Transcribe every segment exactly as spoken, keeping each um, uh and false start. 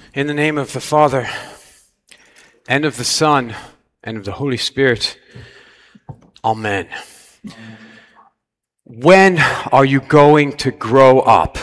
In the name of the Father, and of the Son, and of the Holy Spirit. Amen. When are you going to grow up?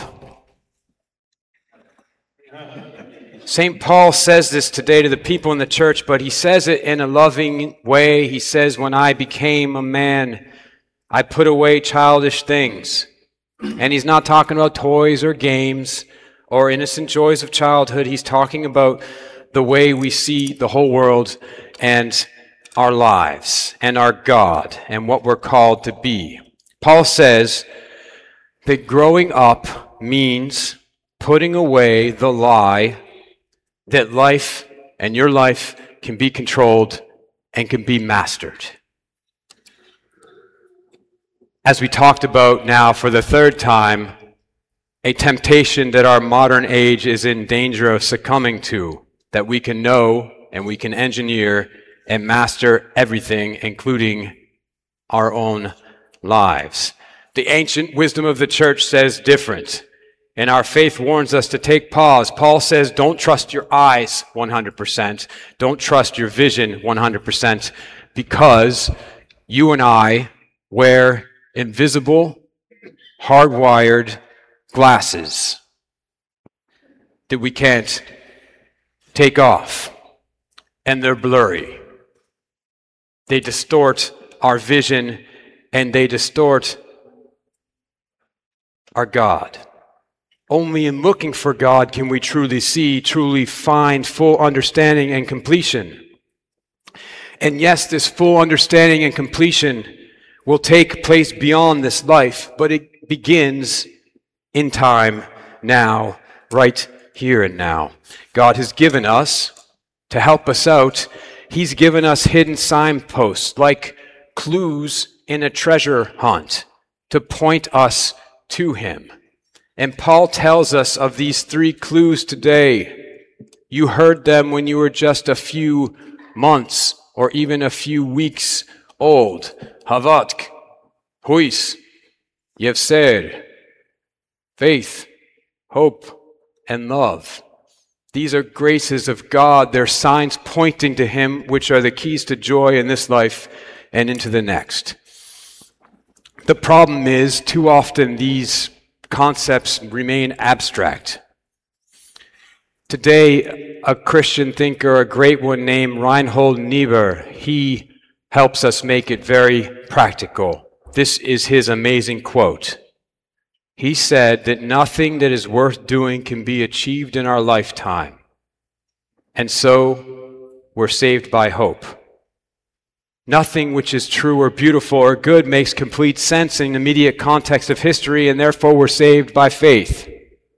Saint Paul says this today to the people in the church, but he says it in a loving way. He says, when I became a man, I put away childish things. And he's not talking about toys or games or innocent joys of childhood. He's talking about the way we see the whole world and our lives and our God and what we're called to be. Paul says that growing up means putting away the lie that life and your life can be controlled and can be mastered. As we talked about now for the third time, a temptation that our modern age is in danger of succumbing to, that we can know and we can engineer and master everything, including our own lives. The ancient wisdom of the church says different, and our faith warns us to take pause. Paul says, don't trust your eyes one hundred percent. Don't trust your vision one hundred percent, because you and I wear invisible, hardwired glasses that we can't take off, and they're blurry. They distort our vision, and they distort our God. Only in looking for God can we truly see, truly find full understanding and completion. And yes, this full understanding and completion will take place beyond this life, but it begins in time, now, right here and now. God has given us, to help us out, He's given us hidden signposts, like clues in a treasure hunt, to point us to Him. And Paul tells us of these three clues today. You heard them when you were just a few months or even a few weeks old. Havatk, huis, yevser, faith, hope, and love. These are graces of God. They're signs pointing to Him, which are the keys to joy in this life and into the next. The problem is, too often these concepts remain abstract. Today, a Christian thinker, a great one named Reinhold Niebuhr, he helps us make it very practical. This is his amazing quote. He said that nothing that is worth doing can be achieved in our lifetime. And so, we're saved by hope. Nothing which is true or beautiful or good makes complete sense in the immediate context of history, and therefore we're saved by faith.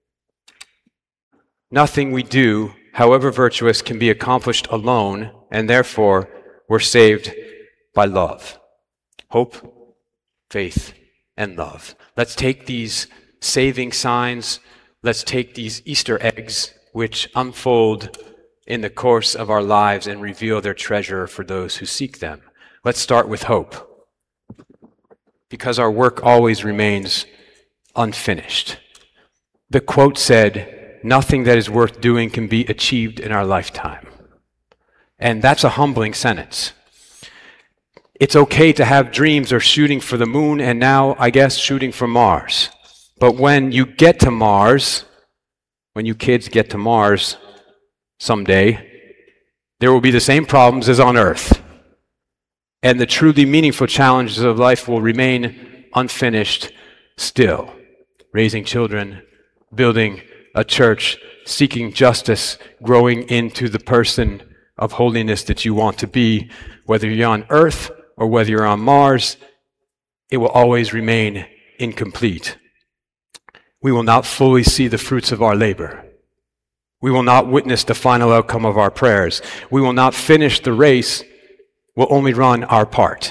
Nothing we do, however virtuous, can be accomplished alone, and therefore we're saved by love. Hope, faith, and love. Let's take these saving signs, let's take these Easter eggs, which unfold in the course of our lives and reveal their treasure for those who seek them. Let's start with hope, because our work always remains unfinished. The quote said, nothing that is worth doing can be achieved in our lifetime. And that's a humbling sentence. It's okay to have dreams of shooting for the moon and now, I guess, shooting for Mars. But when you get to Mars, when you kids get to Mars someday, there will be the same problems as on Earth. And the truly meaningful challenges of life will remain unfinished still. Raising children, building a church, seeking justice, growing into the person of holiness that you want to be, whether you're on Earth or whether you're on Mars, it will always remain incomplete. We will not fully see the fruits of our labor. We will not witness the final outcome of our prayers. We will not finish the race. We'll only run our part.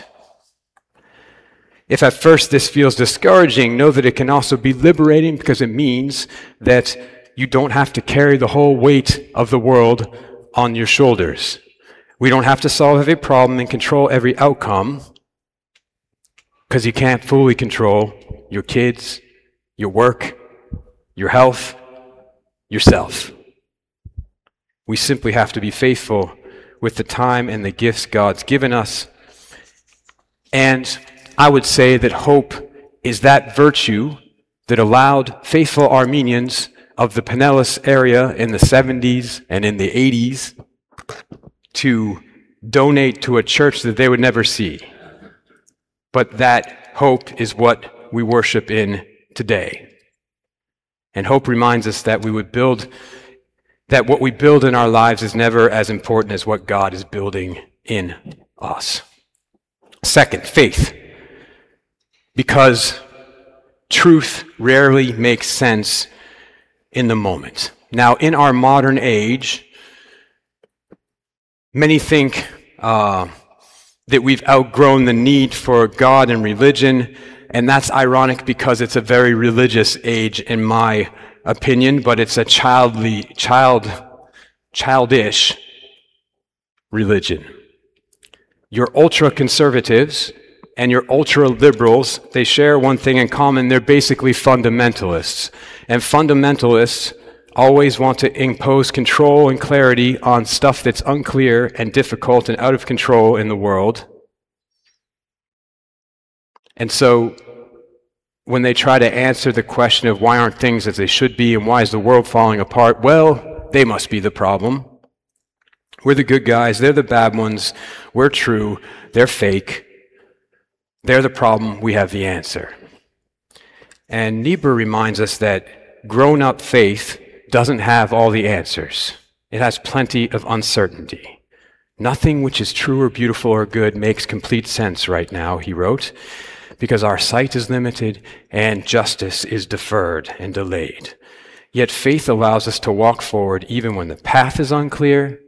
If at first this feels discouraging, know that it can also be liberating, because it means that you don't have to carry the whole weight of the world on your shoulders. We don't have to solve every problem and control every outcome, because you can't fully control your kids, your work, your health, yourself. We simply have to be faithful with the time and the gifts God's given us. And I would say that hope is that virtue that allowed faithful Armenians of the Pinellas area in the seventies and in the eighties to donate to a church that they would never see. But that hope is what we worship in today. And hope reminds us that we would build, that what we build in our lives is never as important as what God is building in us. Second, faith. Because truth rarely makes sense in the moment. Now, in our modern age, many think uh, that we've outgrown the need for God and religion, and that's ironic because it's a very religious age, in my opinion, but it's a childly, child, childish religion. Your ultra-conservatives and your ultra-liberals, they share one thing in common. They're basically fundamentalists. And fundamentalists always want to impose control and clarity on stuff that's unclear and difficult and out of control in the world. And so when they try to answer the question of why aren't things as they should be and why is the world falling apart, well, they must be the problem. We're the good guys, they're the bad ones, we're true, they're fake. They're the problem, we have the answer. And Niebuhr reminds us that grown-up faith doesn't have all the answers. It has plenty of uncertainty. Nothing which is true or beautiful or good makes complete sense right now, he wrote, because our sight is limited and justice is deferred and delayed. Yet faith allows us to walk forward even when the path is unclear.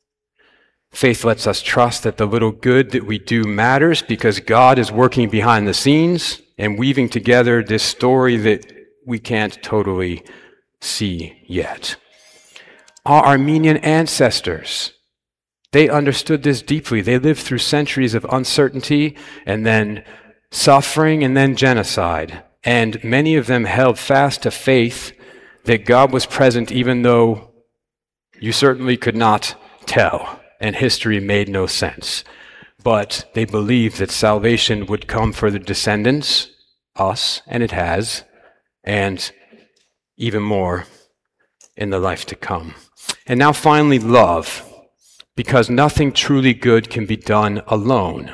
Faith lets us trust that the little good that we do matters because God is working behind the scenes and weaving together this story that we can't totally see yet. Our Armenian ancestors, they understood this deeply. They lived through centuries of uncertainty and then suffering and then genocide. And many of them held fast to faith that God was present even though you certainly could not tell. And history made no sense. But they believed that salvation would come for their descendants, us, and it has, and even more in the life to come. And now finally, love, because nothing truly good can be done alone.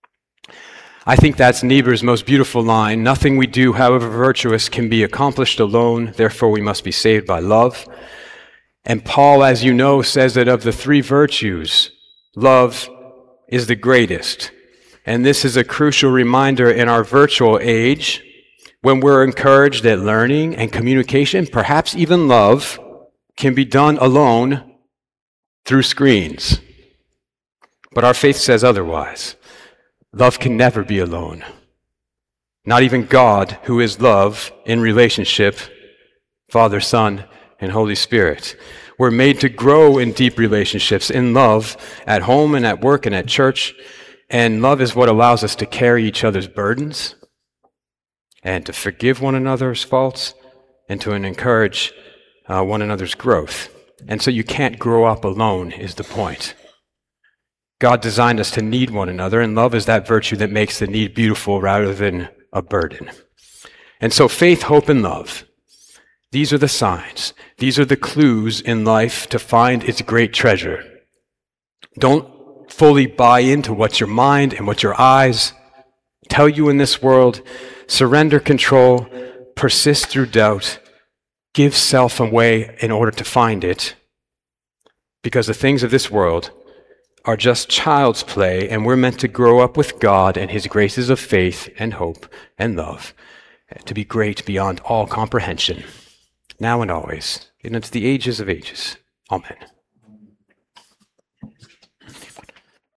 I think that's Niebuhr's most beautiful line. Nothing we do, however virtuous, can be accomplished alone, therefore we must be saved by love. And Paul, as you know, says that of the three virtues, love is the greatest. And this is a crucial reminder in our virtual age, when we're encouraged that learning and communication, perhaps even love, can be done alone through screens. But our faith says otherwise. Love can never be alone. Not even God, who is love in relationship, Father, Son, and Holy Spirit. We're made to grow in deep relationships, in love, at home and at work and at church. And love is what allows us to carry each other's burdens and to forgive one another's faults and to encourage uh, one another's growth. And so you can't grow up alone is the point. God designed us to need one another, and love is that virtue that makes the need beautiful rather than a burden. And so faith, hope, and love, these are the signs. These are the clues in life to find its great treasure. Don't fully buy into what your mind and what your eyes tell you in this world. Surrender control, persist through doubt, give self away in order to find it. Because the things of this world are just child's play, and we're meant to grow up with God and His graces of faith and hope and love to be great beyond all comprehension, now and always, and into the ages of ages. Amen.